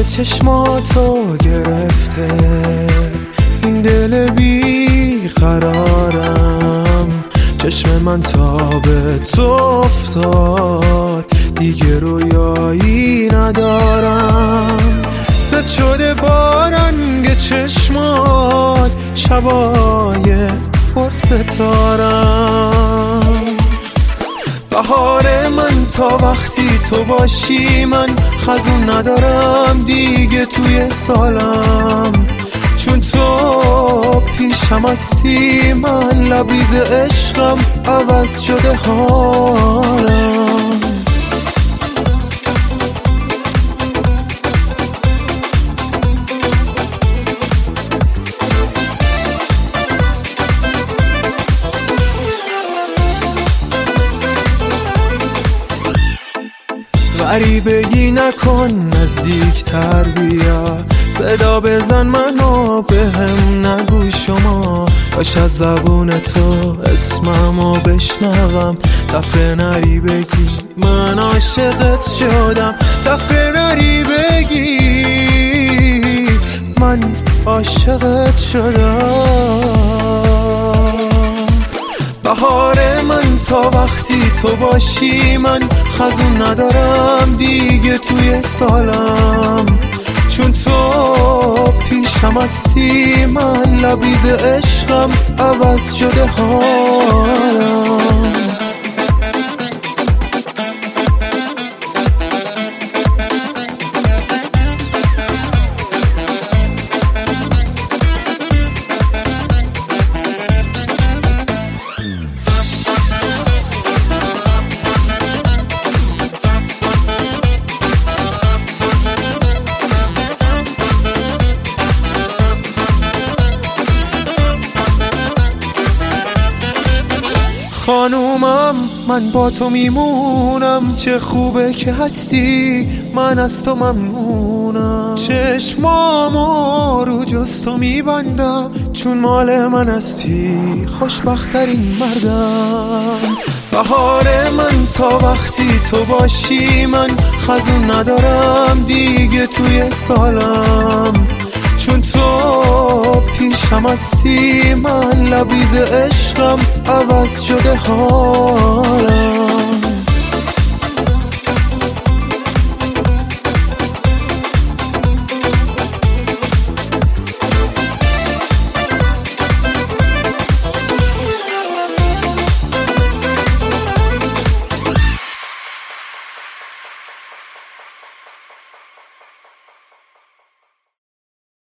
چشماتو گرفته این دل بی قرارم، چشم من تا به تو افتاد دیگه رویایی ندارم. زد شده با رنگ چشمات شبای پر ستارم. بهار من تا وقتی تو باشی، من خزون ندارم دیگه توی سالم، چون تو پیشم هستی من لبریز عشقم عوض شده حالم. غریبگی نکن نزدیکتر بیا، صدا بزن منو بهم نگو شما، باش از زبون تو اسممو بشنوم. دفعه نری بگی من عاشقت شدم، دفعه نری بگی من عاشقت شدم. بهار من تا وقتی تو باشی، من خزون ندارم دیگه توی سالم، چون تو پیشم هستی من لبریز عشقم عوض شده حالم. خانومم من با تو میمونم، چه خوبه که هستی من از تو ممنونم. چشمامو رو جز تو میبندم، چون مال من هستی خوشبخترین مردم. بهار من تا وقتی تو باشی، من خزون ندارم دیگه توی سالم، چون تو پیشم هستی من لبریز عشقم عوض شده حالم.